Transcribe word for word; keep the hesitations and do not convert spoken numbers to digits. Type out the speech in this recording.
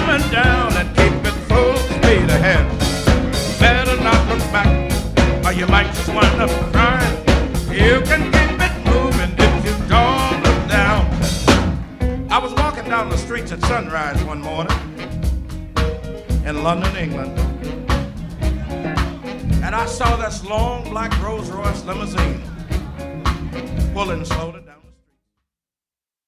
coming down and keep it full speed ahead. Better not look back or you might just wind up crying. You can keep it moving if you don't look down. I was walking down the streets at sunrise one morning in London, England, and I saw this long black Rolls Royce limousine pulling slowly down.